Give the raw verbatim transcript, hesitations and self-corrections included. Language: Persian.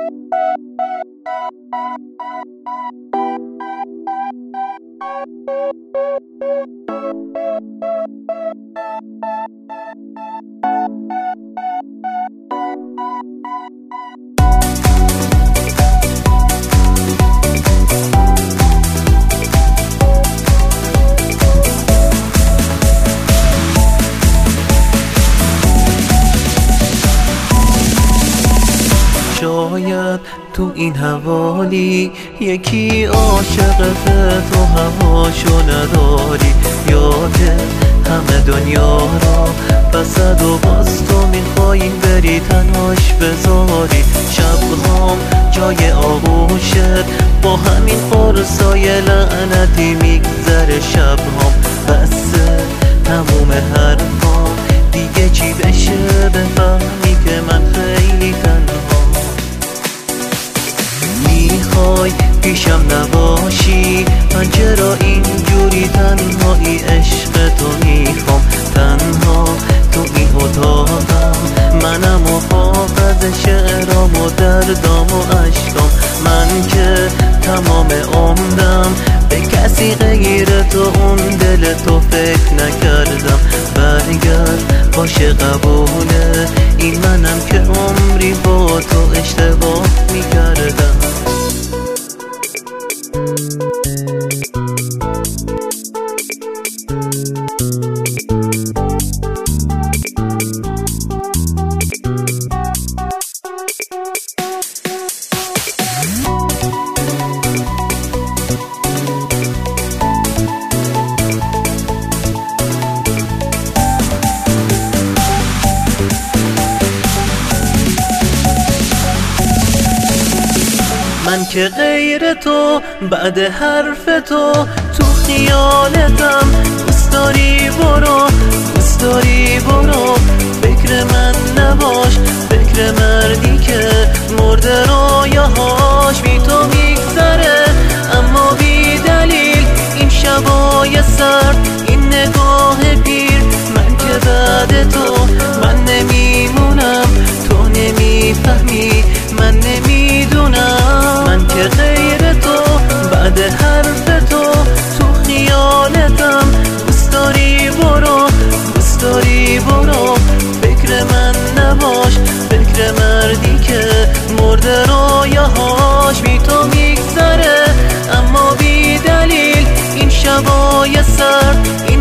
شاید تو این حوالی یکی عاشقته تو هواشو نداری، یاد همه دنیا را بسد و باز تو میخوایی بری تنهاش بذاری. شبهام جای آغوشت با همین قرصای لعنتی میگذره، شبهام بسه تموم حرفام دیگه چی بشه بفهمی که من خیلی تنها. میخوای پیشم نباشی من چرا اینجوری تنهایی، عشق تو میخوام تنها تو این اتاقم، منم و حافظ شعرام و دردام و عشقام. من که تمام عمرم به کسی غیر تو اون دل تو فکر نکردم. برگرد باشه قبوله این منم که عمری با تو اشتباه میکردم. من که غیر تو بعد حرف تو تو خیالتم، دوست داری برو دوست داری برو، فکر من نباش فکر مردی که مرده رویاهاش بی تو میگذره، اما بی دلیل این شبای سرد این نگاه پیر. من که بعد تو من نمیمونم تو نمیفهمی من نمیدونم. من که غیر تو بعد حرف تو تو خیالتم، دوست داری برو دوست داری برو، فکر من نباش فکر مردی که مرده رویاهاش بی تو میگذره، اما بی دلیل این شبای سرد